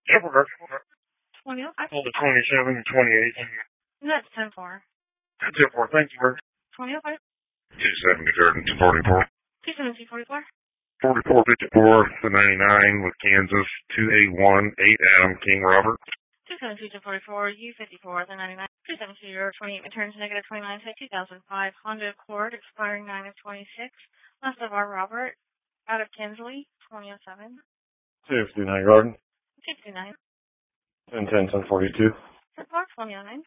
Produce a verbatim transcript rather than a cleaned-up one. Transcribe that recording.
Everett. twenty oh five. Hold the twenty-seven and twenty-eight. That's ten four. That's it for. Thank you, Bert. twenty oh five. two seventy, third and forty-four. two seventy, forty-four. forty-four fifty-four, the ninety-nine with Kansas, two eighty-one, eight Adam, King Robert. two seventy-two to forty-four, U fifty-four, the ninety-nine. two seventy-two, your twenty-eight returns negative twenty-nine, say two thousand five. Honda Accord, expiring nine of twenty-six. Last of our Robert, out of Kinsley, twenty oh seven. two fifty-nine, Garden. two fifty-nine. ten ten, ten forty-two. ten four, twenty oh nine.